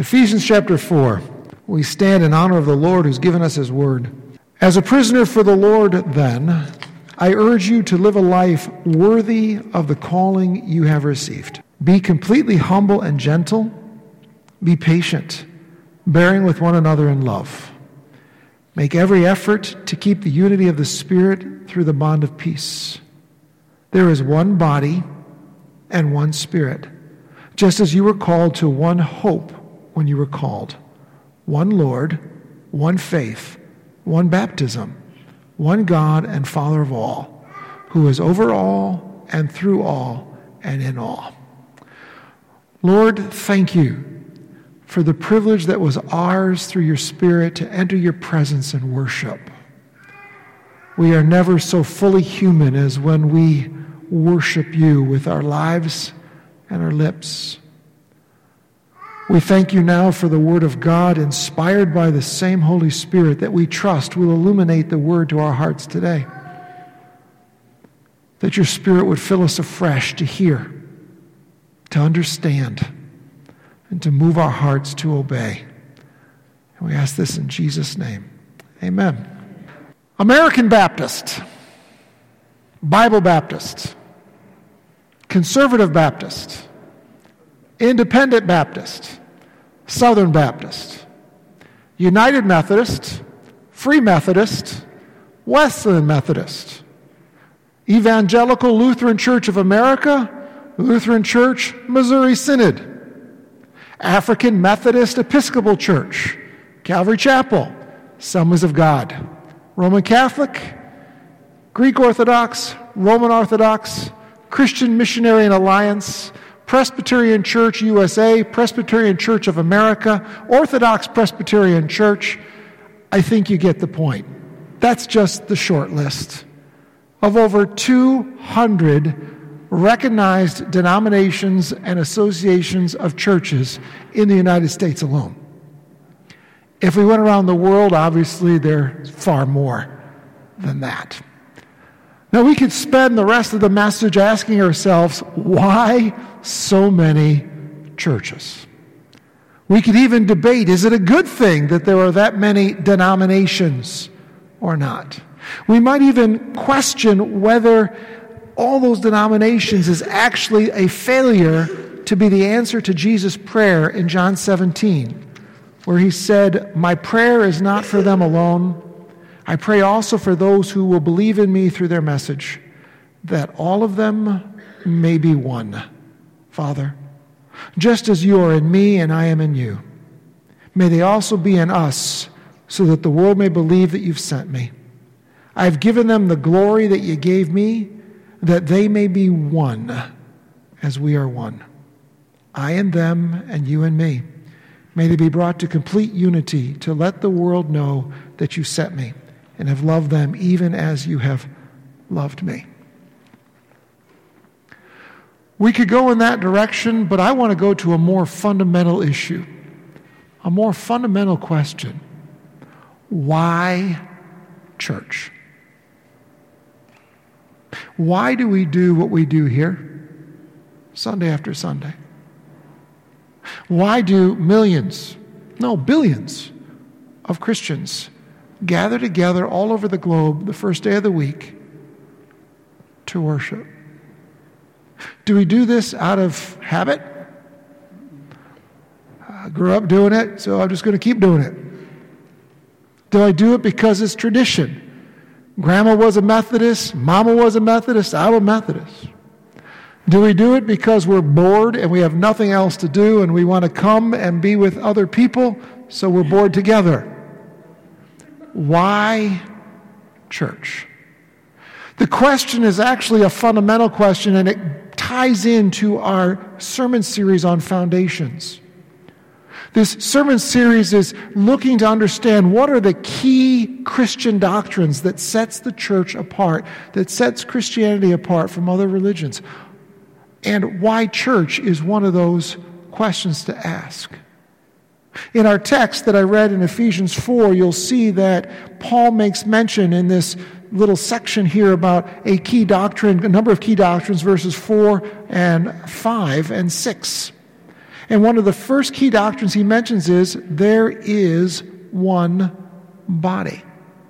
Ephesians chapter 4. We stand in honor of the Lord who's given us his word. As a prisoner for the Lord, then, I urge you to live a life worthy of the calling you have received. Be completely humble and gentle. Be patient, bearing with one another in love. Make every effort to keep the unity of the Spirit through the bond of peace. There is one body and one Spirit, just as you were called to one hope when you were called. One Lord, one faith, one baptism, one God and Father of all, who is over all and through all and in all. Lord, thank you for the privilege that was ours through your Spirit to enter your presence and worship. We are never so fully human as when we worship you with our lives and our lips. We thank you now for the Word of God, inspired by the same Holy Spirit that we trust will illuminate the Word to our hearts today. That your Spirit would fill us afresh to hear, to understand, and to move our hearts to obey. And we ask this in Jesus' name. Amen. American Baptist, Bible Baptist, Conservative Baptist, Independent Baptist, Southern Baptist, United Methodist, Free Methodist, Wesleyan Methodist, Evangelical Lutheran Church of America, Lutheran Church, Missouri Synod, African Methodist Episcopal Church, Calvary Chapel, Assemblies of God, Roman Catholic, Greek Orthodox, Roman Orthodox, Christian Missionary Alliance, Presbyterian Church USA, Presbyterian Church of America, Orthodox Presbyterian Church. I think you get the point. That's just the short list of over 200 recognized denominations and associations of churches in the United States alone. If we went around the world, obviously there's far more than that. Now, we could spend the rest of the message asking ourselves, why so many churches? We could even debate, is it a good thing that there are that many denominations or not? We might even question whether all those denominations is actually a failure to be the answer to Jesus' prayer in John 17, where he said, "My prayer is not for them alone. I pray also for those who will believe in me through their message, that all of them may be one. Father, just as you are in me and I am in you, may they also be in us, so that the world may believe that you've sent me. I have given them the glory that you gave me, that they may be one as we are one. I and them and you and me. May they be brought to complete unity to let the world know that you sent me and have loved them even as you have loved me." We could go in that direction, but I want to go to a more fundamental issue, a more fundamental question. Why church? Why do we do what we do here, Sunday after Sunday? Why do millions, no, billions of Christians gather together all over the globe the first day of the week to worship? Do we do this out of habit? I grew up doing it, so I'm just going to keep doing it. Do I do it because it's tradition? Grandma was a Methodist, Mama was a Methodist, I'm a Methodist. Do we do it because we're bored and we have nothing else to do and we want to come and be with other people, so we're bored together? Why church? The question is actually a fundamental question, and it ties into our sermon series on foundations. This sermon series is looking to understand what are the key Christian doctrines that sets the church apart, that sets Christianity apart from other religions. And why church is one of those questions to ask. In our text that I read in Ephesians 4, you'll see that Paul makes mention in this little section here about a key doctrine, a number of key doctrines, verses 4 and 5 and 6. And one of the first key doctrines he mentions is there is one body.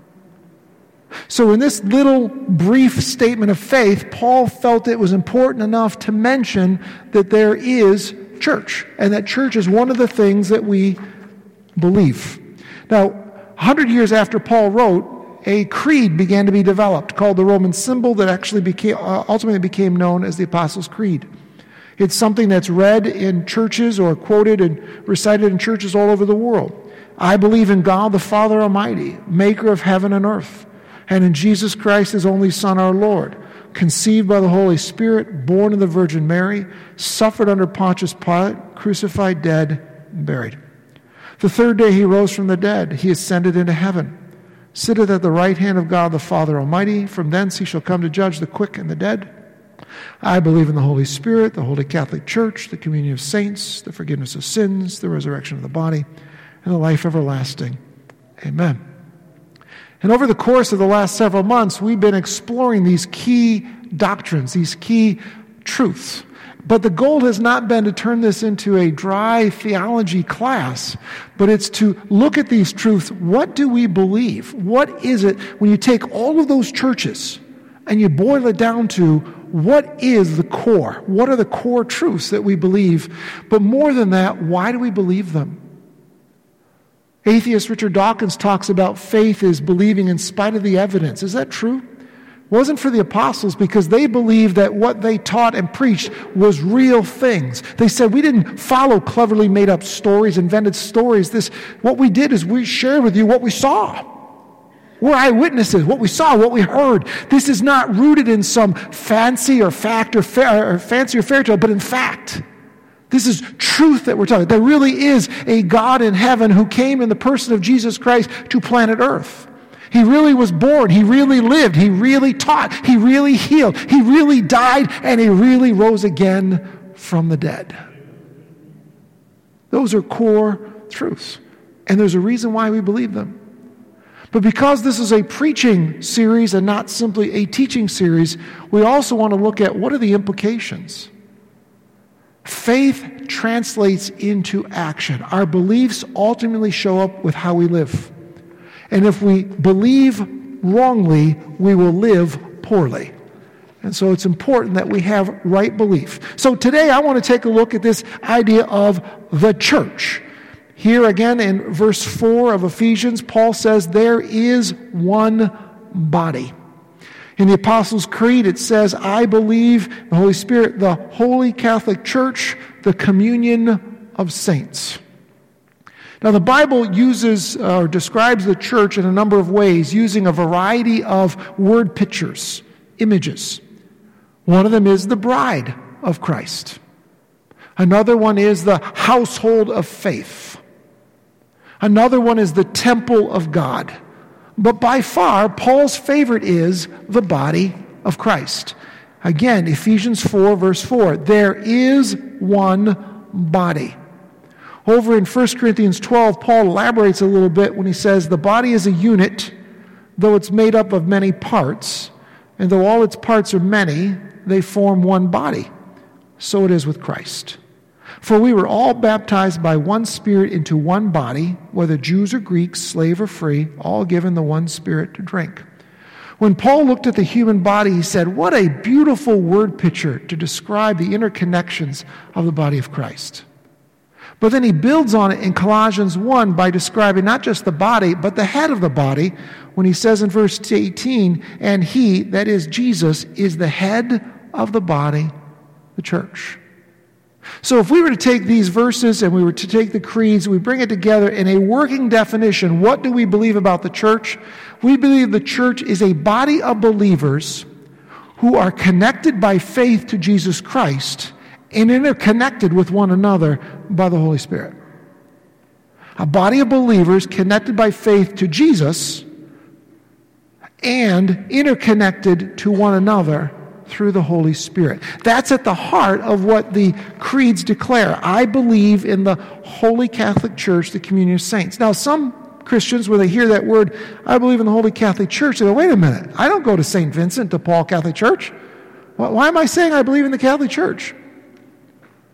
So in this little brief statement of faith, Paul felt it was important enough to mention that there is church, and that church is one of the things that we believe. Now, 100 years after Paul wrote, a creed began to be developed called the Roman symbol that actually ultimately became known as the Apostles' Creed. It's something that's read in churches or quoted and recited in churches all over the world. I believe in God the Father Almighty, maker of heaven and earth, and in Jesus Christ, his only Son, our Lord, conceived by the Holy Spirit, born of the Virgin Mary, suffered under Pontius Pilate, crucified, dead, and buried. The third day he rose from the dead. He ascended into heaven, sitteth at the right hand of God the Father Almighty. From thence he shall come to judge the quick and the dead. I believe in the Holy Spirit, the Holy Catholic Church, the communion of saints, the forgiveness of sins, the resurrection of the body, and the life everlasting. Amen. And over the course of the last several months, we've been exploring these key doctrines, these key truths. But the goal has not been to turn this into a dry theology class, but it's to look at these truths. What do we believe? What is it when you take all of those churches and you boil it down to what is the core? What are the core truths that we believe? But more than that, why do we believe them? Atheist Richard Dawkins talks about faith as believing in spite of the evidence. Is that true? It wasn't for the apostles because they believed that what they taught and preached was real things. They said, we didn't follow cleverly made up stories, invented stories. What we did is we shared with you what we saw. We're eyewitnesses, what we saw, what we heard. This is not rooted in some fancy or fact or fancy or fairy tale, but in fact. This is truth that we're talking about. There really is a God in heaven who came in the person of Jesus Christ to planet Earth. He really was born. He really lived. He really taught. He really healed. He really died, and he really rose again from the dead. Those are core truths, and there's a reason why we believe them. But because this is a preaching series and not simply a teaching series, we also want to look at what are the implications. Faith translates into action. Our beliefs ultimately show up with how we live. And if we believe wrongly, we will live poorly. And so it's important that we have right belief. So today I want to take a look at this idea of the church. Here again in verse 4 of Ephesians, Paul says there is one body. In the Apostles' Creed, it says, I believe in the Holy Spirit, the Holy Catholic Church, the communion of saints. Now, the Bible uses or describes the church in a number of ways, using a variety of word pictures, images. One of them is the bride of Christ. Another one is the household of faith. Another one is the temple of God. But by far, Paul's favorite is the body of Christ. Again, Ephesians 4, verse 4, there is one body. Over in 1 Corinthians 12, Paul elaborates a little bit when he says, the body is a unit, though it's made up of many parts, and though all its parts are many, they form one body. So it is with Christ. For we were all baptized by one Spirit into one body, whether Jews or Greeks, slave or free, all given the one Spirit to drink. When Paul looked at the human body, he said, what a beautiful word picture to describe the interconnections of the body of Christ. But then he builds on it in Colossians 1 by describing not just the body, but the head of the body, when he says in verse 18, and he, that is Jesus, is the head of the body, the church. So if we were to take these verses and we were to take the creeds, we bring it together in a working definition. What do we believe about the church? We believe the church is a body of believers who are connected by faith to Jesus Christ and interconnected with one another by the Holy Spirit. A body of believers connected by faith to Jesus and interconnected to one another through the Holy Spirit. That's at the heart of what the creeds declare. I believe in the Holy Catholic Church, the communion of saints. Now, some Christians, when they hear that word, I believe in the Holy Catholic Church, they go, wait a minute, I don't go to St. Vincent, to Paul Catholic Church. Why am I saying I believe in the Catholic Church?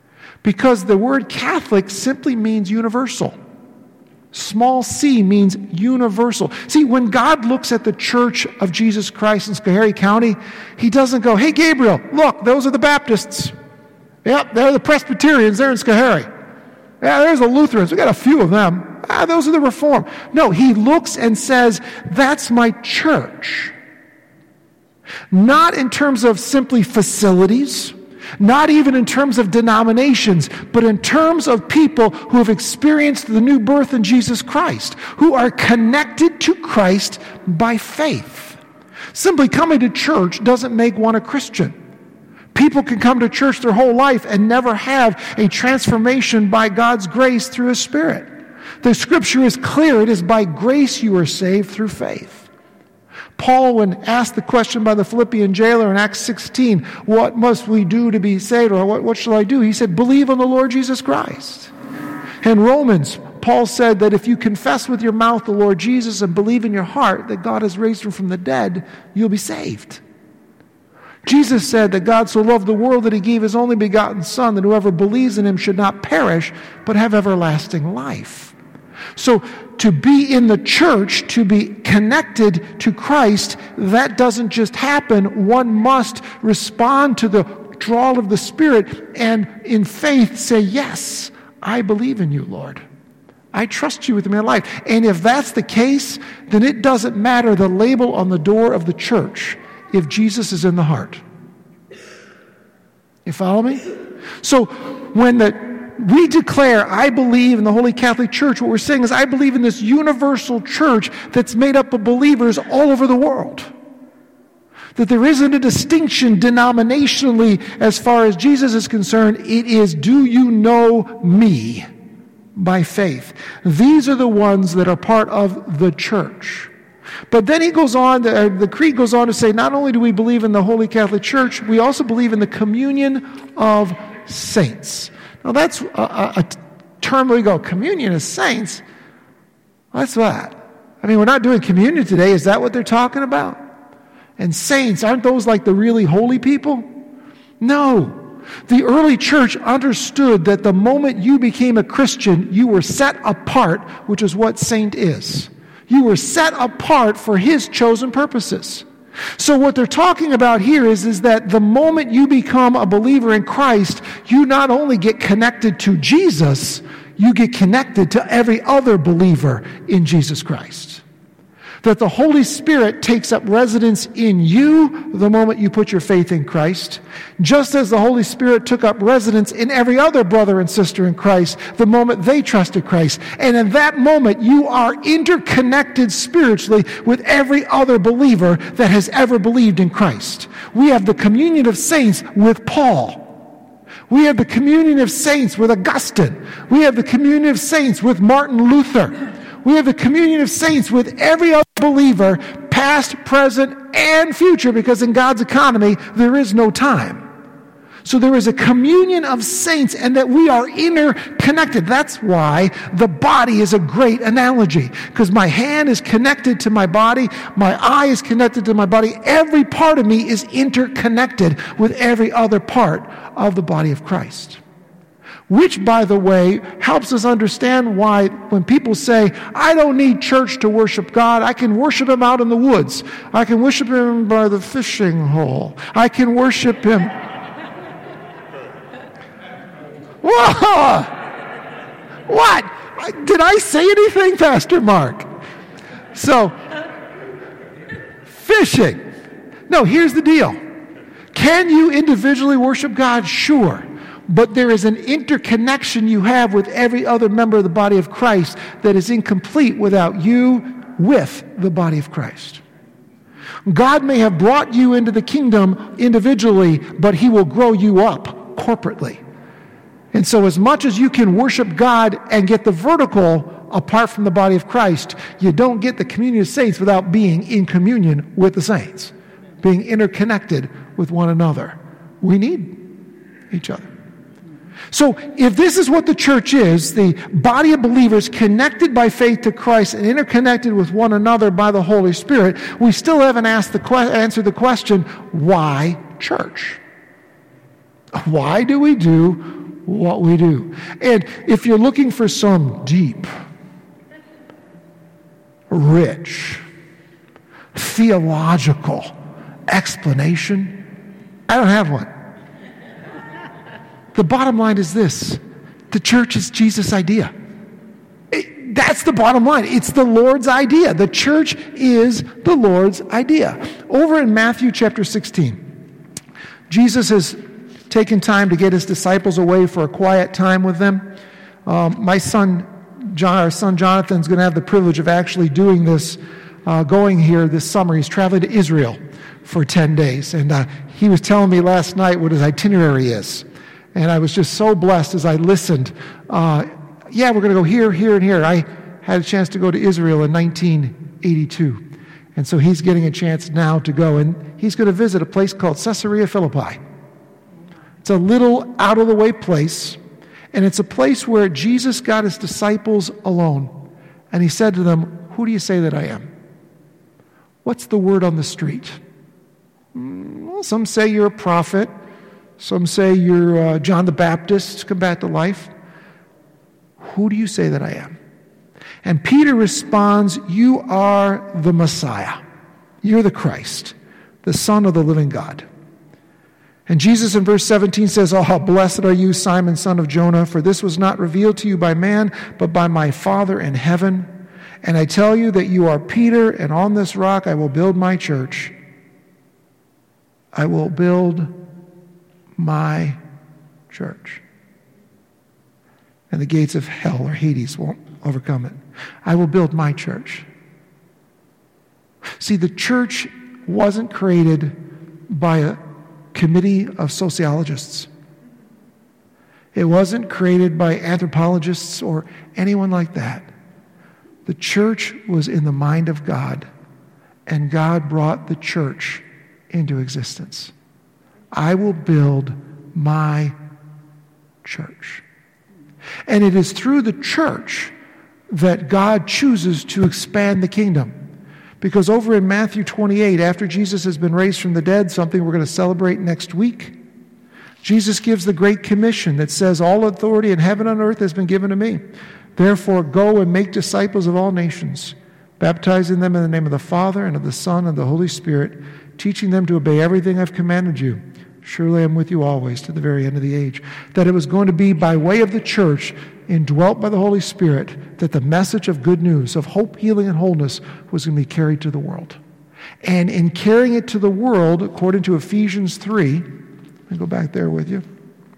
because the word Catholic simply means universal. Small c means universal. See, when God looks at the Church of Jesus Christ in Schoharie County, he doesn't go, hey, Gabriel, look, those are the Baptists. Yep, they're the Presbyterians. They're in Schoharie. Yeah, there's the Lutherans. We got a few of them. Those are the Reformed. No, he looks and says, that's my church. Not in terms of simply facilities, not even in terms of denominations, but in terms of people who have experienced the new birth in Jesus Christ, who are connected to Christ by faith. Simply coming to church doesn't make one a Christian. People can come to church their whole life and never have a transformation by God's grace through His Spirit. The Scripture is clear. It is by grace you are saved through faith. Paul, when asked the question by the Philippian jailer in Acts 16, what must we do to be saved, or what shall I do? He said, believe on the Lord Jesus Christ. In Romans, Paul said that if you confess with your mouth the Lord Jesus and believe in your heart that God has raised him from the dead, you'll be saved. Jesus said that God so loved the world that he gave his only begotten Son, that whoever believes in him should not perish, but have everlasting life. So to be in the church, to be connected to Christ, that doesn't just happen. One must respond to the draw of the Spirit and in faith say, yes, I believe in you, Lord. I trust you with my life. And if that's the case, then it doesn't matter the label on the door of the church if Jesus is in the heart. You follow me? So when we declare, I believe in the Holy Catholic Church, what we're saying is, I believe in this universal church that's made up of believers all over the world. That there isn't a distinction denominationally as far as Jesus is concerned. It is, do you know me by faith? These are the ones that are part of the church. But then he goes on, the creed goes on to say, not only do we believe in the Holy Catholic Church, we also believe in the communion of saints. Now that's a term where we go, communion of saints? What's that? I mean, we're not doing communion today. Is that what they're talking about? And saints, aren't those like the really holy people? No. The early church understood that the moment you became a Christian, you were set apart, which is what saint is. You were set apart for his chosen purposes. So what they're talking about here is that the moment you become a believer in Christ, you not only get connected to Jesus, you get connected to every other believer in Jesus Christ. That the Holy Spirit takes up residence in you the moment you put your faith in Christ, just as the Holy Spirit took up residence in every other brother and sister in Christ the moment they trusted Christ. And in that moment, you are interconnected spiritually with every other believer that has ever believed in Christ. We have the communion of saints with Paul. We have the communion of saints with Augustine. We have the communion of saints with Martin Luther. We have the communion of saints with every other believer, past, present, and future, because in God's economy, there is no time. So there is a communion of saints, and that we are interconnected. That's why the body is a great analogy, because my hand is connected to my body, my eye is connected to my body. Every part of me is interconnected with every other part of the body of Christ. Which, by the way, helps us understand why when people say, I don't need church to worship God, I can worship him out in the woods. I can worship him by the fishing hole. I can worship him. Whoa! What? Did I say anything, Pastor Mark? So, fishing. No, here's the deal. Can you individually worship God? Sure. But there is an interconnection you have with every other member of the body of Christ that is incomplete without you with the body of Christ. God may have brought you into the kingdom individually, but he will grow you up corporately. And so as much as you can worship God and get the vertical apart from the body of Christ, you don't get the communion of saints without being in communion with the saints, being interconnected with one another. We need each other. So if this is what the church is, the body of believers connected by faith to Christ and interconnected with one another by the Holy Spirit, we still haven't answered the question, why church? Why do we do what we do. And if you're looking for some deep, rich, theological explanation, I don't have one. The bottom line is this: the church is Jesus' idea. That's the bottom line. It's the Lord's idea. The church is the Lord's idea. Over in Matthew chapter 16, Jesus has taken time to get his disciples away for a quiet time with them. Our son Jonathan is going to have the privilege of actually doing this, going here this summer. He's traveling to Israel for 10 days. And he was telling me last night what his itinerary is. And I was just so blessed as I listened. We're going to go here, here, and here. I had a chance to go to Israel in 1982. And so he's getting a chance now to go. And he's going to visit a place called Caesarea Philippi. It's a little out-of-the-way place. And it's a place where Jesus got his disciples alone. And he said to them, "Who do you say that I am? What's the word on the street?" Well, some say you're a prophet. Some say you're John the Baptist come back to life. Who do you say that I am? And Peter responds, "You are the Messiah. You're the Christ, the Son of the living God." And Jesus in verse 17 says, "Oh, how blessed are you, Simon, son of Jonah, for this was not revealed to you by man, but by my Father in heaven. And I tell you that you are Peter, and on this rock I will build my church. I will build my church. And the gates of hell or Hades won't overcome it. I will build my church." See, the church wasn't created by a committee of sociologists. It wasn't created by anthropologists or anyone like that. The church was in the mind of God, and God brought the church into existence. I will build my church. And it is through the church that God chooses to expand the kingdom. Because over in Matthew 28, after Jesus has been raised from the dead, something we're going to celebrate next week, Jesus gives the Great Commission that says, "All authority in heaven and earth has been given to me. Therefore, go and make disciples of all nations, baptizing them in the name of the Father and of the Son and the Holy Spirit, teaching them to obey everything I've commanded you. Surely I'm with you always to the very end of the age." That it was going to be by way of the church, indwelt by the Holy Spirit, that the message of good news, of hope, healing, and wholeness was going to be carried to the world. And in carrying it to the world, according to Ephesians 3, let me go back there with you.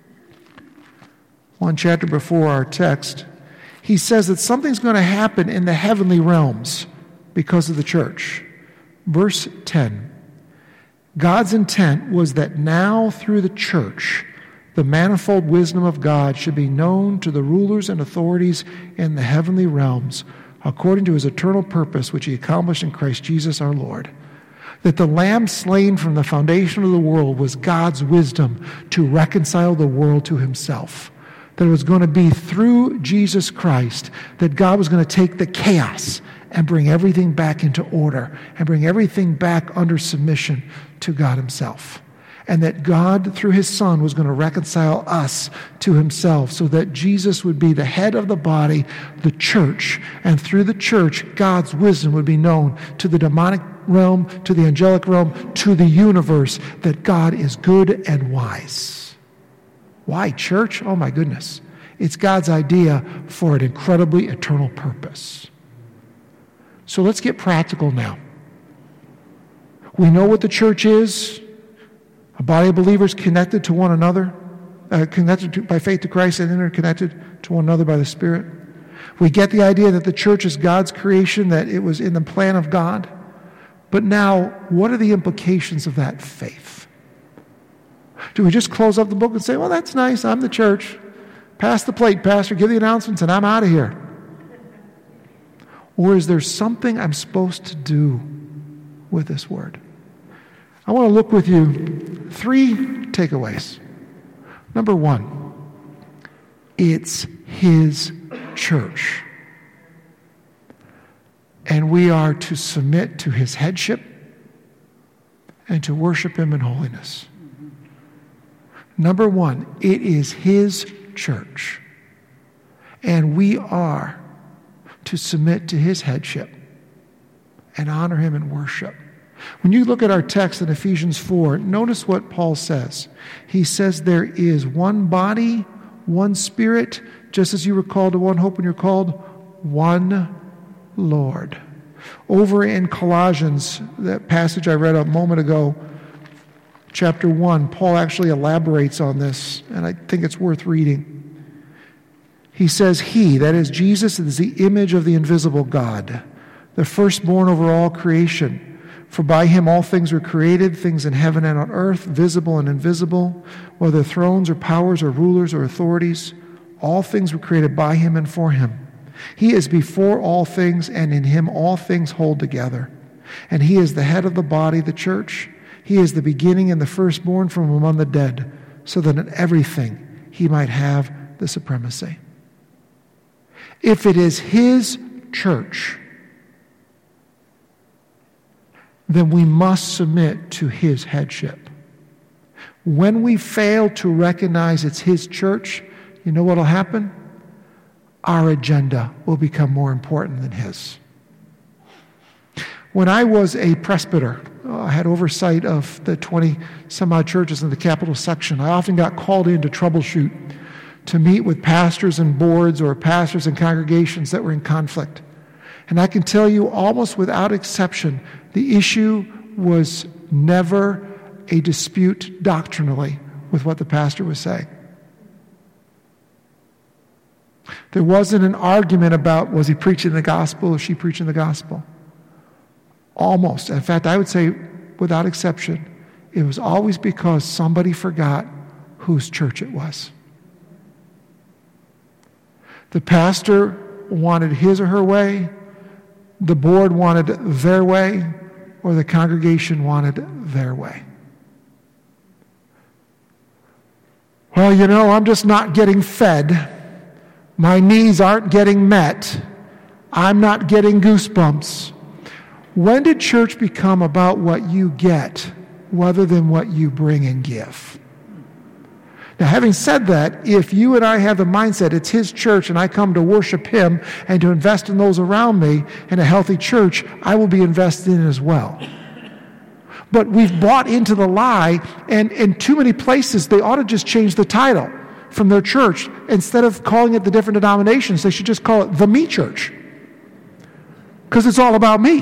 One chapter before our text, he says that something's going to happen in the heavenly realms because of the church. Verse 10. God's intent was that now through the church, the manifold wisdom of God should be known to the rulers and authorities in the heavenly realms, according to his eternal purpose, which he accomplished in Christ Jesus our Lord. That the Lamb slain from the foundation of the world was God's wisdom to reconcile the world to himself. That it was going to be through Jesus Christ that God was going to take the chaos and bring everything back into order and bring everything back under submission to God himself. And that God, through his Son, was going to reconcile us to himself so that Jesus would be the head of the body, the church. And through the church, God's wisdom would be known to the demonic realm, to the angelic realm, to the universe, that God is good and wise. Why church? Oh my goodness. It's God's idea for an incredibly eternal purpose. So let's get practical now. We know what the church is. A body of believers connected to one another, by faith to Christ and interconnected to one another by the Spirit. We get the idea that the church is God's creation, that it was in the plan of God. But now, what are the implications of that faith? Do we just close up the book and say, well, that's nice, I'm the church. Pass the plate, Pastor, give the announcements, and I'm out of here? Or is there something I'm supposed to do with this word? I want to look with you 3 takeaways. Number 1, it's his church. And we are to submit to his headship and to worship him in holiness. Number 1, it is his church. And we are to submit to his headship and honor him in worship. When you look at our text in Ephesians 4, notice what Paul says. He says there is one body, one Spirit, just as you were called to one hope when you're called, one Lord. Over in Colossians, that passage I read a moment ago, chapter 1, Paul actually elaborates on this, and I think it's worth reading. He says, he, that is Jesus, is the image of the invisible God, the firstborn over all creation. For by him all things were created, things in heaven and on earth, visible and invisible, whether thrones or powers or rulers or authorities. All things were created by him and for him. He is before all things, and in him all things hold together. And he is the head of the body, the church. He is the beginning and the firstborn from among the dead, so that in everything he might have the supremacy. If it is his church, then we must submit to his headship. When we fail to recognize it's his church, you know what will happen? Our agenda will become more important than his. When I was a presbyter, I had oversight of the 20-some-odd churches in the Capital Section. I often got called in to troubleshoot, to meet with pastors and boards or pastors and congregations that were in conflict. And I can tell you, almost without exception, the issue was never a dispute doctrinally with what the pastor was saying. There wasn't an argument about, was he preaching the gospel or she preaching the gospel? Almost. In fact, I would say, without exception, it was always because somebody forgot whose church it was. The pastor wanted his or her way, the board wanted their way, or the congregation wanted their way. Well, you know, I'm just not getting fed. My needs aren't getting met. I'm not getting goosebumps. When did church become about what you get rather than what you bring and give? Now, having said that, if you and I have the mindset, it's his church and I come to worship him and to invest in those around me in a healthy church, I will be invested in as well. But we've bought into the lie, and in too many places, they ought to just change the title from their church. Instead of calling it the different denominations, they should just call it the Me Church. Because it's all about me.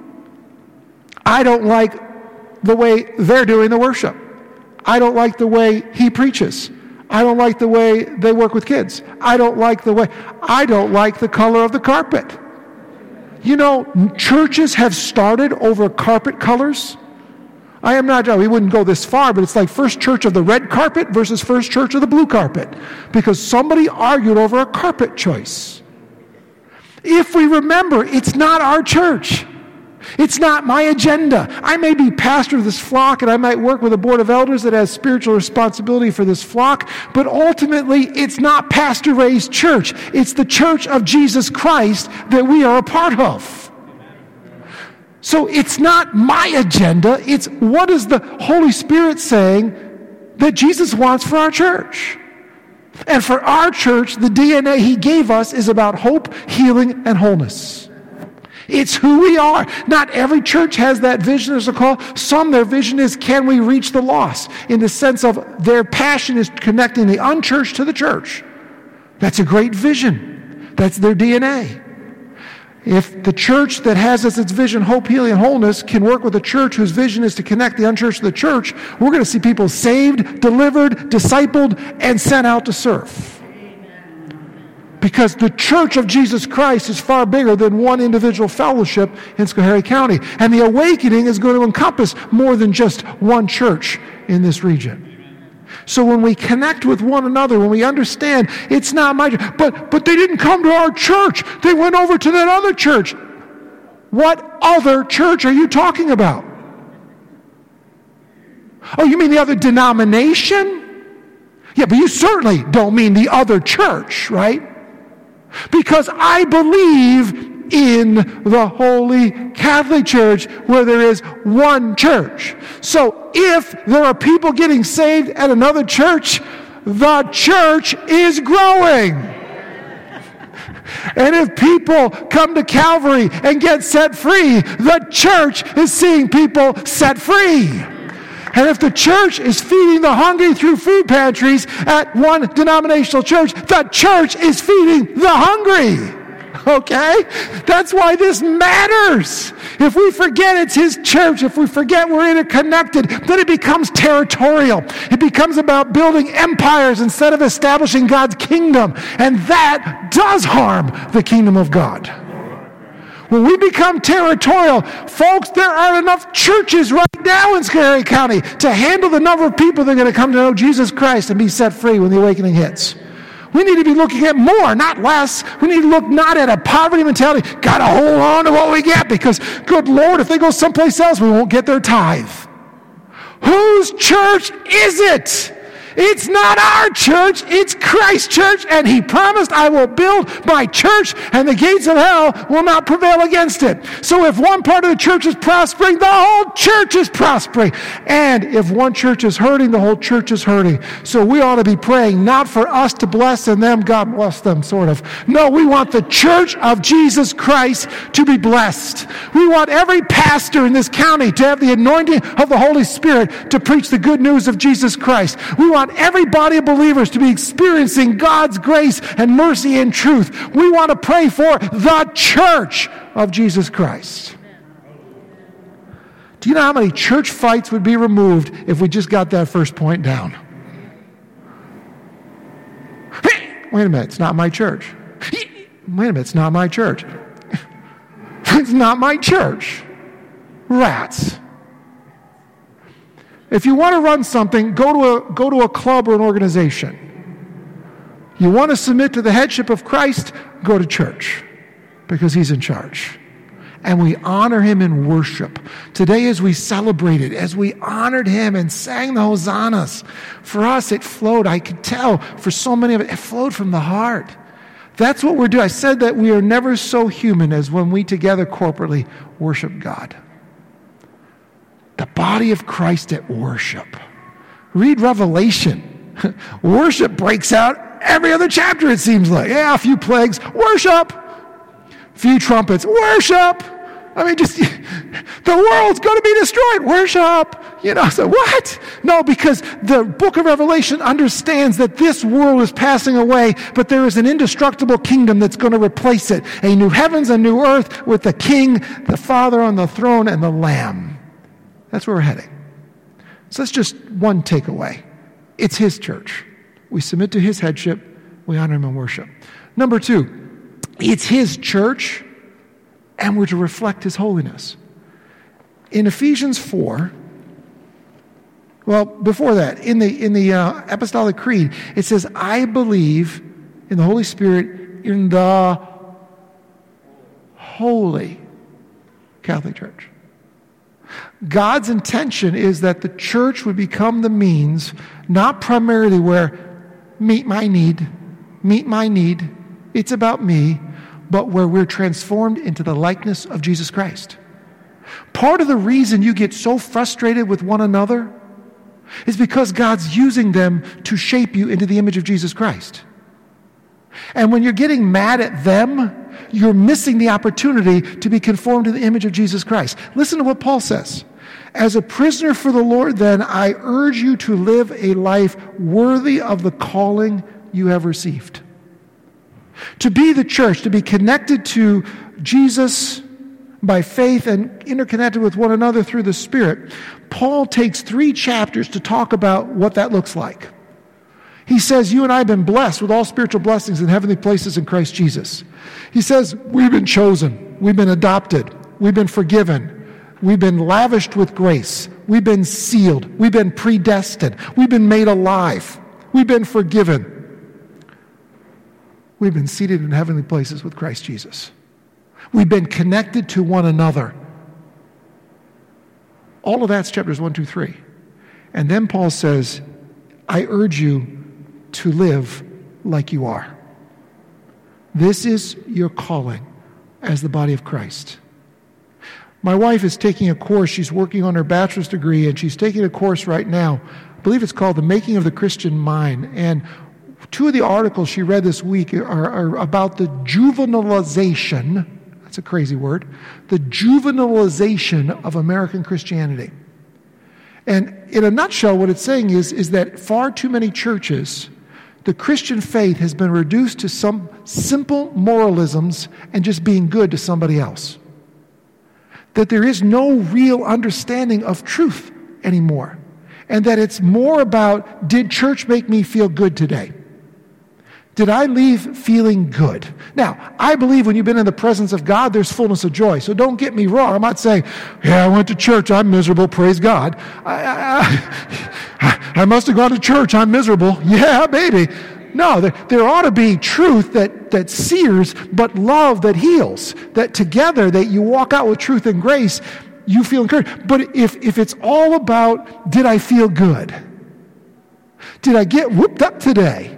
I don't like the way they're doing the worship. I don't like the way he preaches. I don't like the way they work with kids. I don't like the color of the carpet. You know, churches have started over carpet colors. We wouldn't go this far, but it's like First Church of the red carpet versus First Church of the blue carpet, because somebody argued over a carpet choice. If we remember, it's not our church. It's not my agenda. I may be pastor of this flock, and I might work with a board of elders that has spiritual responsibility for this flock, but ultimately, it's not Pastor Ray's church. It's the church of Jesus Christ that we are a part of. So it's not my agenda. It's what is the Holy Spirit saying that Jesus wants for our church. And for our church, the DNA he gave us is about hope, healing, and wholeness. It's who we are. Not every church has that vision as a call. Some, their vision is, can we reach the lost? In the sense of their passion is connecting the unchurched to the church. That's a great vision. That's their DNA. If the church that has as its vision hope, healing, and wholeness can work with a church whose vision is to connect the unchurched to the church, we're going to see people saved, delivered, discipled, and sent out to serve. Because the church of Jesus Christ is far bigger than one individual fellowship in Schoharie County. And the awakening is going to encompass more than just one church in this region. So when we connect with one another, when we understand it's not my church, but they didn't come to our church. They went over to that other church. What other church are you talking about? Oh, you mean the other denomination? Yeah, but you certainly don't mean the other church, right? Because I believe in the Holy Catholic Church where there is one church. So if there are people getting saved at another church, the church is growing. And if people come to Calvary and get set free, the church is seeing people set free. And if the church is feeding the hungry through food pantries at one denominational church, the church is feeding the hungry. Okay? That's why this matters. If we forget it's his church, if we forget we're interconnected, then it becomes territorial. It becomes about building empires instead of establishing God's kingdom. And that does harm the kingdom of God. When we become territorial, folks, there aren't enough churches right now in Scary County to handle the number of people that are going to come to know Jesus Christ and be set free when the awakening hits. We need to be looking at more, not less. We need to look not at a poverty mentality. Got to hold on to what we get because, good Lord, if they go someplace else, we won't get their tithe. Whose church is it? It's not our church, it's Christ's church, and he promised, I will build my church, and the gates of hell will not prevail against it. So if one part of the church is prospering, the whole church is prospering. And if one church is hurting, the whole church is hurting. So we ought to be praying, not for us to bless and them, God bless them, sort of. No, we want the church of Jesus Christ to be blessed. We want every pastor in this county to have the anointing of the Holy Spirit to preach the good news of Jesus Christ. We want every body of believers to be experiencing God's grace and mercy and truth. We want to pray for the church of Jesus Christ. Do you know how many church fights would be removed if we just got that first point down? Hey, wait a minute, it's not my church. Wait a minute, it's not my church. It's not my church. Rats. If you want to run something, go to a club or an organization. You want to submit to the headship of Christ, go to church because he's in charge. And we honor him in worship. Today as we celebrated, as we honored him and sang the hosannas, for us it flowed, I could tell, for so many of it flowed from the heart. That's what we're doing. I said that we are never so human as when we together corporately worship God. The body of Christ at worship. Read Revelation. Worship breaks out every other chapter, it seems like. Yeah, a few plagues. Worship. A few trumpets. Worship. I mean, just, the world's going to be destroyed. Worship. So what? No, because the book of Revelation understands that this world is passing away, but there is an indestructible kingdom that's going to replace it. A new heavens, a new earth with the King, the Father on the throne, and the Lamb. That's where we're heading. So that's just one takeaway. It's his church. We submit to his headship. We honor him in worship. Number 2, it's his church, and we're to reflect his holiness. In Ephesians 4, well, before that, in the Apostolic Creed, it says, I believe in the Holy Spirit in the Holy Catholic Church. God's intention is that the church would become the means, not primarily where meet my need, it's about me, but where we're transformed into the likeness of Jesus Christ. Part of the reason you get so frustrated with one another is because God's using them to shape you into the image of Jesus Christ. And when you're getting mad at them, you're missing the opportunity to be conformed to the image of Jesus Christ. Listen to what Paul says. As a prisoner for the Lord, then, I urge you to live a life worthy of the calling you have received. To be the church, to be connected to Jesus by faith and interconnected with one another through the Spirit, Paul takes 3 chapters to talk about what that looks like. He says, you and I have been blessed with all spiritual blessings in heavenly places in Christ Jesus. He says, we've been chosen, we've been adopted, we've been forgiven, we've been lavished with grace, we've been sealed, we've been predestined, we've been made alive, we've been forgiven. We've been seated in heavenly places with Christ Jesus. We've been connected to one another. All of that's chapters 1, 2, 3. And then Paul says, I urge you to live like you are. This is your calling as the body of Christ. My wife is taking a course. She's working on her bachelor's degree, and she's taking a course right now believe it's called The Making of the Christian Mind. And two of the articles she read this week are about the juvenilization, that's a crazy word, the juvenilization of American Christianity. And in a nutshell, what it's saying is that far too many churches, the Christian faith has been reduced to some simple moralisms and just being good to somebody else. That there is no real understanding of truth anymore. And that it's more about, did church make me feel good today? Did I leave feeling good? Now, I believe when you've been in the presence of God, there's fullness of joy. So don't get me wrong. I'm not saying, yeah, I went to church, I'm miserable, praise God. I must have gone to church, I'm miserable. Yeah, baby. No, there ought to be truth that sears, but love that heals. That together, that you walk out with truth and grace, you feel encouraged. But if it's all about, did I feel good? Did I get whooped up today?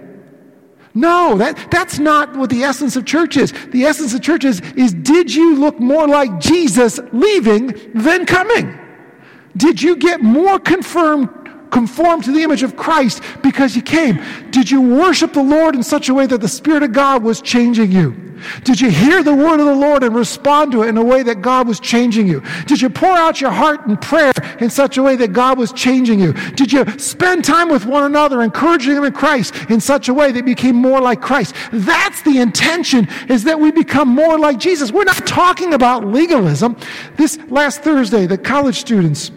No, that's not what the essence of church is. The essence of church is did you look more like Jesus leaving than coming? Did you get more conformed to the image of Christ because you came? Did you worship the Lord in such a way that the Spirit of God was changing you? Did you hear the word of the Lord and respond to it in a way that God was changing you? Did you pour out your heart in prayer in such a way that God was changing you? Did you spend time with one another, encouraging them in Christ in such a way that you became more like Christ? That's the intention, is that we become more like Jesus. We're not talking about legalism. This last Thursday, the college students,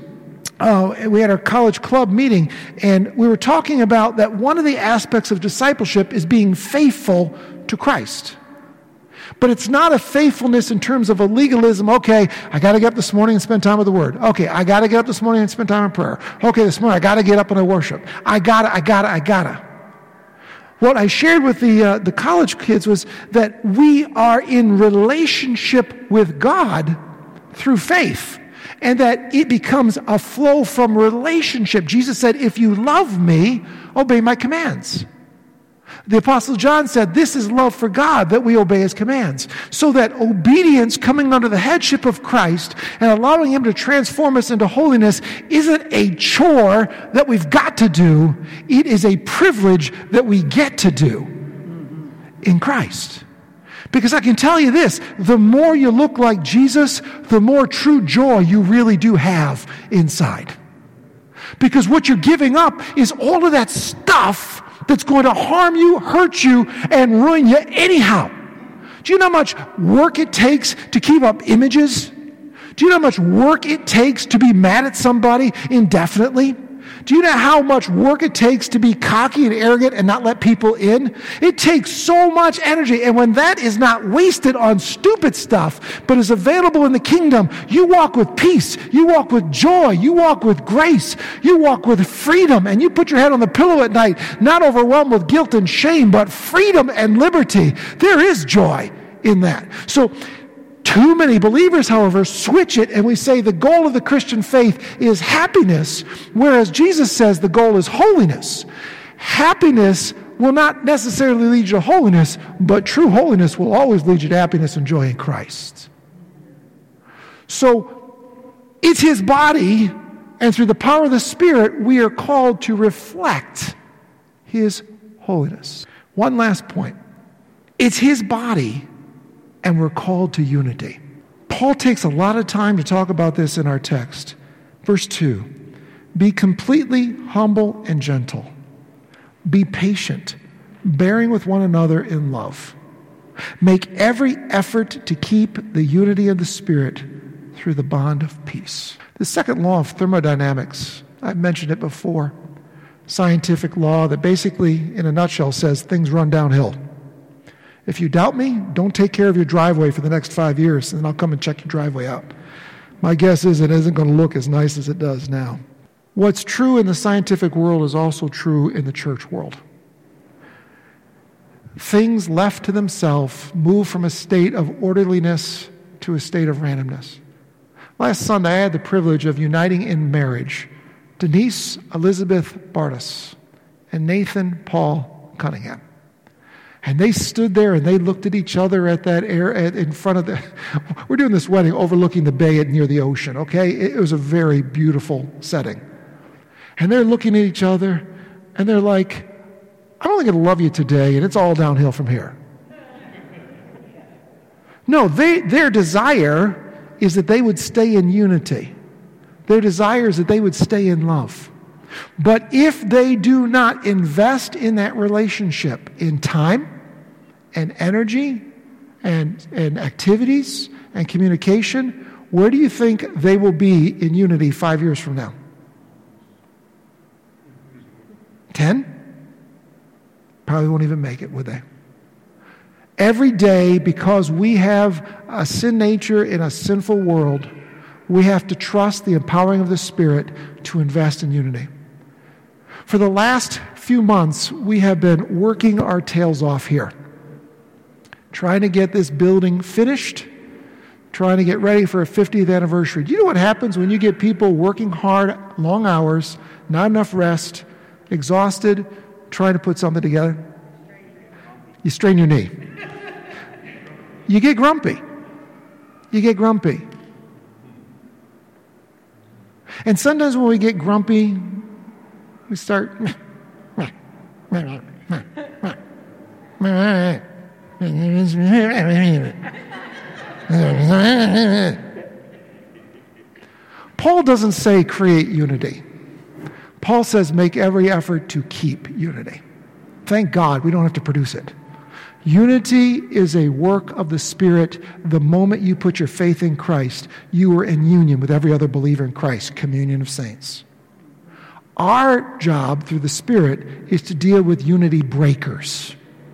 we had our college club meeting, and we were talking about that one of the aspects of discipleship is being faithful to Christ. But it's not a faithfulness in terms of a legalism. Okay, I got to get up this morning and spend time with the Word. Okay, I got to get up this morning and spend time in prayer. Okay, this morning I got to get up and I worship. I gotta. What I shared with the college kids was that we are in relationship with God through faith, and that it becomes a flow from relationship. Jesus said, if you love me, obey my commands. The Apostle John said, this is love for God, that we obey his commands. So that obedience coming under the headship of Christ and allowing him to transform us into holiness isn't a chore that we've got to do. It is a privilege that we get to do in Christ. Because I can tell you this, the more you look like Jesus, the more true joy you really do have inside. Because what you're giving up is all of that stuff that's going to harm you, hurt you, and ruin you anyhow. Do you know how much work it takes to keep up images? Do you know how much work it takes to be mad at somebody indefinitely? Do you know how much work it takes to be cocky and arrogant and not let people in? It takes so much energy. And when that is not wasted on stupid stuff, but is available in the kingdom, you walk with peace, you walk with joy, you walk with grace, you walk with freedom, and you put your head on the pillow at night, not overwhelmed with guilt and shame, but freedom and liberty. There is joy in that. So, too many believers, however, switch it, and we say the goal of the Christian faith is happiness, whereas Jesus says the goal is holiness. Happiness will not necessarily lead you to holiness, but true holiness will always lead you to happiness and joy in Christ. So it's his body, and through the power of the Spirit, we are called to reflect his holiness. One last point. It's his body, and we're called to unity. Paul takes a lot of time to talk about this in our text. Verse 2, be completely humble and gentle. Be patient, bearing with one another in love. Make every effort to keep the unity of the Spirit through the bond of peace. The second law of thermodynamics, I've mentioned it before, scientific law that basically, in a nutshell, says things run downhill. If you doubt me, don't take care of your driveway for the next 5 years, and then I'll come and check your driveway out. My guess is it isn't going to look as nice as it does now. What's true in the scientific world is also true in the church world. Things left to themselves move from a state of orderliness to a state of randomness. Last Sunday, I had the privilege of uniting in marriage Denise Elizabeth Bartas and Nathan Paul Cunningham. And they stood there and they looked at each other at that in front of the... We're doing this wedding overlooking the bay near the ocean, okay? It was a very beautiful setting. And they're looking at each other, and they're like, I'm only going to love you today, and it's all downhill from here. No, their desire is that they would stay in unity. Their desire is that they would stay in love. But if they do not invest in that relationship in time and energy and activities and communication, where do you think they will be in unity 5 years from now? 10? Probably won't even make it, would they? Every day, because we have a sin nature in a sinful world, we have to trust the empowering of the Spirit to invest in unity. For the last few months, we have been working our tails off here, trying to get this building finished, trying to get ready for a 50th anniversary. Do you know what happens when you get people working hard, long hours, not enough rest, exhausted, trying to put something together? You strain your knee. You get grumpy. You get grumpy. And sometimes when we get grumpy, we start... Paul doesn't say create unity. Paul says make every effort to keep unity. Thank God we don't have to produce it. Unity is a work of the Spirit. The moment you put your faith in Christ, you are in union with every other believer in Christ, communion of saints. Our job through the Spirit is to deal with unity breakers.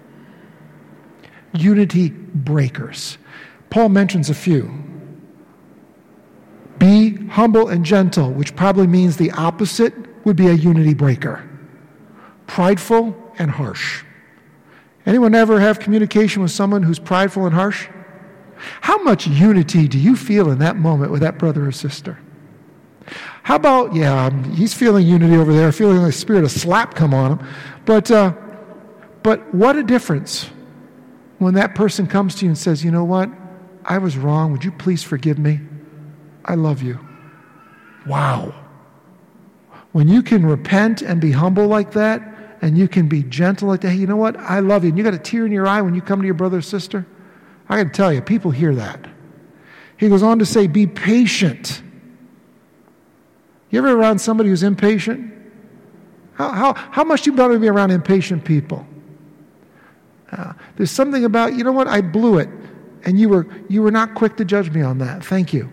Unity breakers. Paul mentions a few. Be humble and gentle, which probably means the opposite would be a unity breaker. Prideful and harsh. Anyone ever have communication with someone who's prideful and harsh? How much unity do you feel in that moment with that brother or sister? How about, he's feeling unity over there, feeling the spirit of slap come on him. But what a difference when that person comes to you and says, you know what? I was wrong. Would you please forgive me? I love you. Wow. When you can repent and be humble like that, and you can be gentle like that, hey, you know what? I love you. And you got a tear in your eye when you come to your brother or sister. I got to tell you, people hear that. He goes on to say, be patient. You ever around somebody who's impatient? How much do you better be around impatient people? There's something about, you know what? I blew it. And you were not quick to judge me on that. Thank you.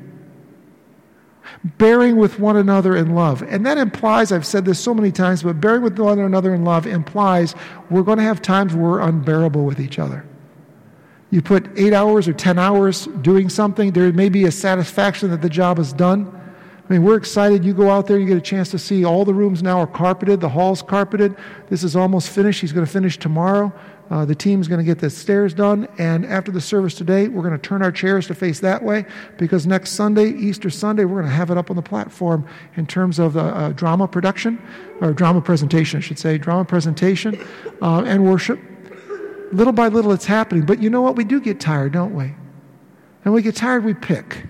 Bearing with one another in love. And that implies, I've said this so many times, but bearing with one another in love implies we're going to have times where we're unbearable with each other. You put 8 hours or 10 hours doing something, there may be a satisfaction that the job is done. I mean, we're excited. You go out there, you get a chance to see all the rooms now are carpeted, the hall's carpeted. This is almost finished. He's going to finish tomorrow. The team's going to get the stairs done, and after the service today, we're going to turn our chairs to face that way, because next Sunday, Easter Sunday, we're going to have it up on the platform in terms of drama production, or drama presentation, I should say, drama presentation and worship. Little by little, it's happening. But you know what? We do get tired, don't we? And when we get tired, we pick.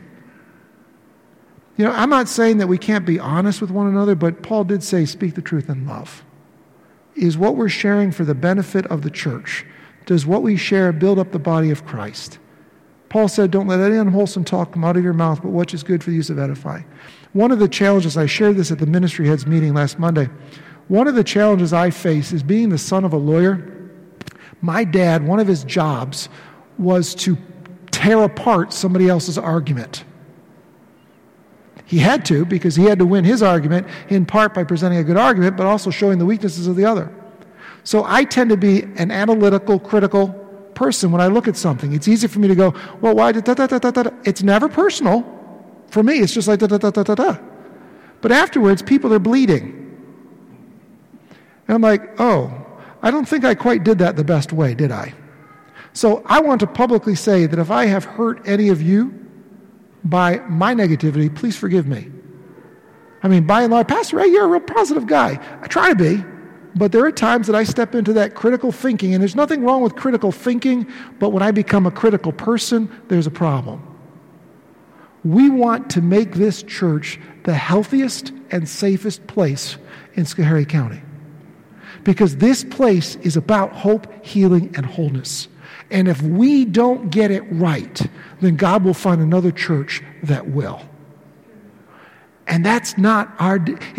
You know, I'm not saying that we can't be honest with one another, but Paul did say, speak the truth in love. Is what we're sharing for the benefit of the church? Does what we share build up the body of Christ? Paul said, don't let any unwholesome talk come out of your mouth, but what is good for the use of edifying. One of the challenges, I shared this at the ministry heads meeting last Monday, one of the challenges I face is being the son of a lawyer. My dad, one of his jobs was to tear apart somebody else's argument. He had to, because he had to win his argument, in part by presenting a good argument, but also showing the weaknesses of the other. So I tend to be an analytical, critical person when I look at something. It's easy for me to go, well, why did da-da-da-da-da-da? It's never personal. For me, it's just like da-da-da-da-da-da. But afterwards, people are bleeding. And I'm like, oh, I don't think I quite did that the best way, did I? So I want to publicly say that if I have hurt any of you by my negativity, please forgive me. I mean, by and large, Pastor Ray, you're a real positive guy. I try to be, but there are times that I step into that critical thinking, and there's nothing wrong with critical thinking, but when I become a critical person, there's a problem. We want to make this church the healthiest and safest place in Schoharie County. Because this place is about hope, healing, and wholeness. And if we don't get it right, then God will find another church that will. And that's not our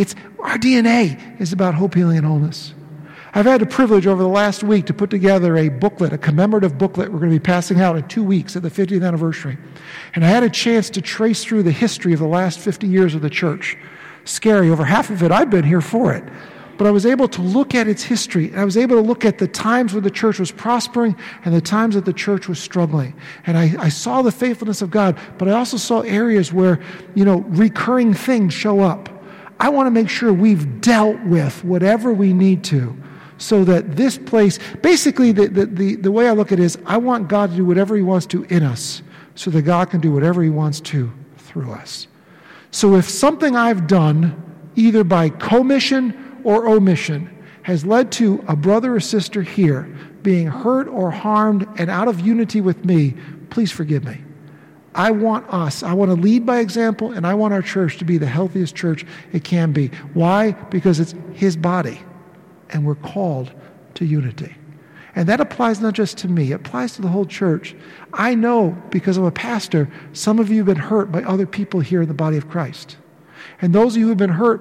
DNA is about hope, healing, and wholeness. I've had the privilege over the last week to put together a booklet, a commemorative booklet we're going to be passing out in 2 weeks at the 50th anniversary. And I had a chance to trace through the history of the last 50 years of the church. Scary, over half of it, I've been here for it. But I was able to look at its history, and I was able to look at the times when the church was prospering and the times that the church was struggling. And I saw the faithfulness of God, but I also saw areas where, recurring things show up. I want to make sure we've dealt with whatever we need to, so that this place, basically the way I look at it is, I want God to do whatever he wants to in us, so that God can do whatever he wants to through us. So if something I've done, either by commission or omission, has led to a brother or sister here being hurt or harmed and out of unity with me, please forgive me. I want to lead by example, and I want our church to be the healthiest church it can be. Why? Because it's his body, and we're called to unity. And that applies not just to me, it applies to the whole church. I know, because I'm a pastor, some of you have been hurt by other people here in the body of Christ. And those of you who have been hurt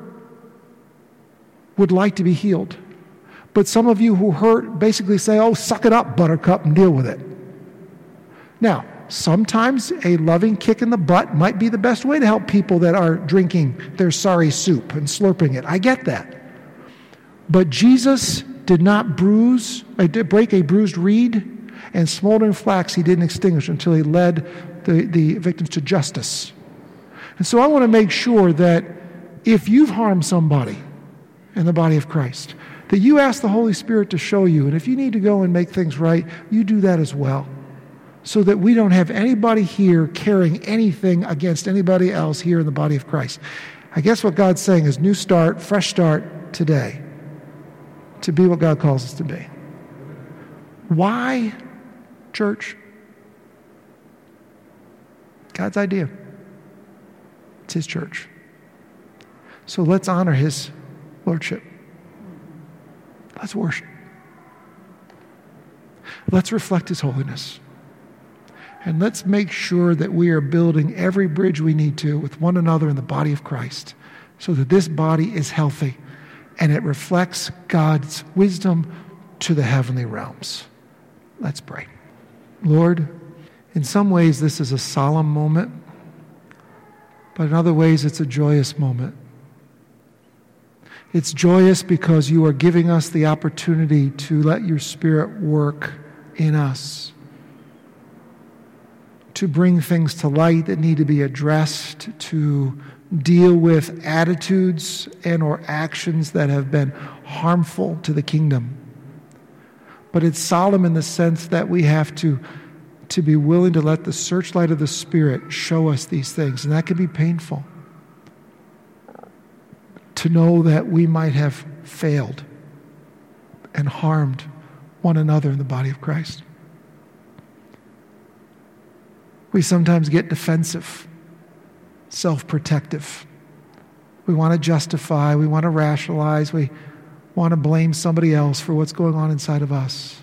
would like to be healed. But some of you who hurt basically say, oh, suck it up, buttercup, and deal with it. Now, sometimes a loving kick in the butt might be the best way to help people that are drinking their sorry soup and slurping it. I get that. But Jesus did not break a bruised reed, and smoldering flax he didn't extinguish until he led the victims to justice. And so I want to make sure that if you've harmed somebody in the body of Christ, that you ask the Holy Spirit to show you. And if you need to go and make things right, you do that as well. So that we don't have anybody here carrying anything against anybody else here in the body of Christ. I guess what God's saying is new start, fresh start today, to be what God calls us to be. Why, church? God's idea. It's his church. So let's honor his lordship. Let's worship. Let's reflect his holiness. And let's make sure that we are building every bridge we need to with one another in the body of Christ, so that this body is healthy and it reflects God's wisdom to the heavenly realms. Let's pray. Lord, in some ways this is a solemn moment, but in other ways it's a joyous moment. It's joyous because you are giving us the opportunity to let your Spirit work in us, to bring things to light that need to be addressed, to deal with attitudes and or actions that have been harmful to the kingdom. But it's solemn in the sense that we have to be willing to let the searchlight of the Spirit show us these things, and that can be painful. To know that we might have failed and harmed one another in the body of Christ. We sometimes get defensive, self-protective. We want to justify, we want to rationalize, we want to blame somebody else for what's going on inside of us.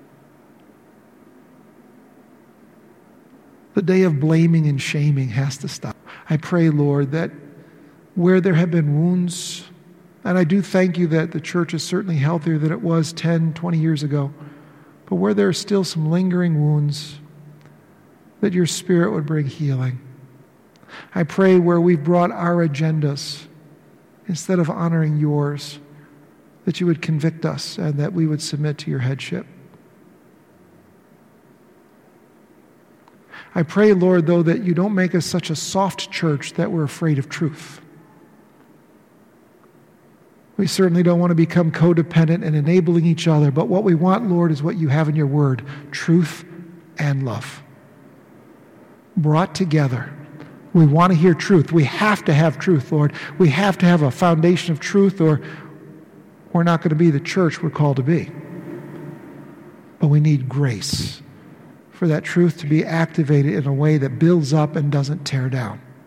The day of blaming and shaming has to stop. I pray, Lord, that where there have been wounds, and I do thank you that the church is certainly healthier than it was 10, 20 years ago, but where there are still some lingering wounds, that your Spirit would bring healing. I pray where we've brought our agendas instead of honoring yours, that you would convict us and that we would submit to your headship. I pray, Lord, though, that you don't make us such a soft church that we're afraid of truth. We certainly don't want to become codependent and enabling each other, but what we want, Lord, is what you have in your word, truth and love. Brought together. We want to hear truth. We have to have truth, Lord. We have to have a foundation of truth, or we're not going to be the church we're called to be. But we need grace for that truth to be activated in a way that builds up and doesn't tear down.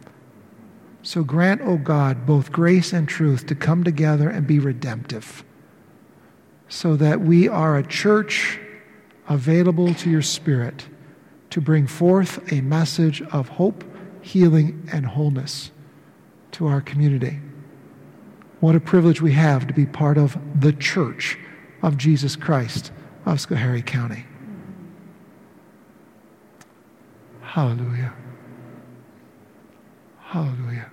So grant, O God, both grace and truth to come together and be redemptive, so that we are a church available to your Spirit to bring forth a message of hope, healing, and wholeness to our community. What a privilege we have to be part of the church of Jesus Christ of Schoharie County. Hallelujah. Hallelujah.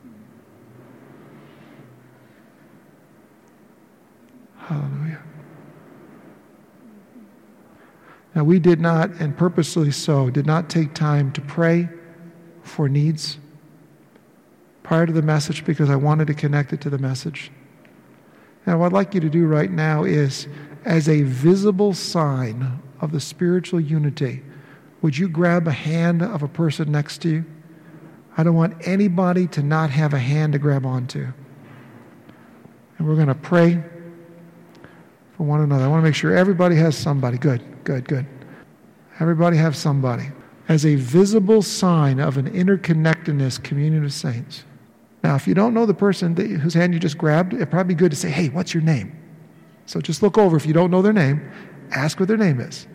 Hallelujah. Now, we did not, and purposely so, did not take time to pray for needs prior to the message because I wanted to connect it to the message. Now, what I'd like you to do right now is, as a visible sign of the spiritual unity, would you grab a hand of a person next to you? I don't want anybody to not have a hand to grab onto. And we're going to pray for one another. I want to make sure everybody has somebody. Good. Everybody have somebody. As a visible sign of an interconnectedness communion of saints. Now, if you don't know the person whose hand you just grabbed, it'd probably be good to say, hey, what's your name? So just look over. If you don't know their name, ask what their name is.